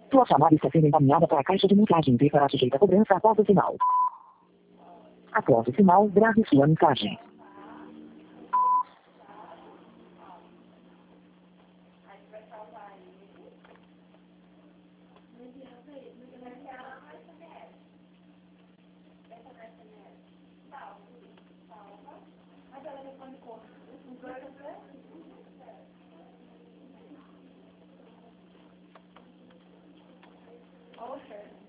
Sua chamada está sendo encaminhada para a caixa de mensagem e será sujeita a cobrança após o sinal. Após o sinal, grave sua mensagem. Okay.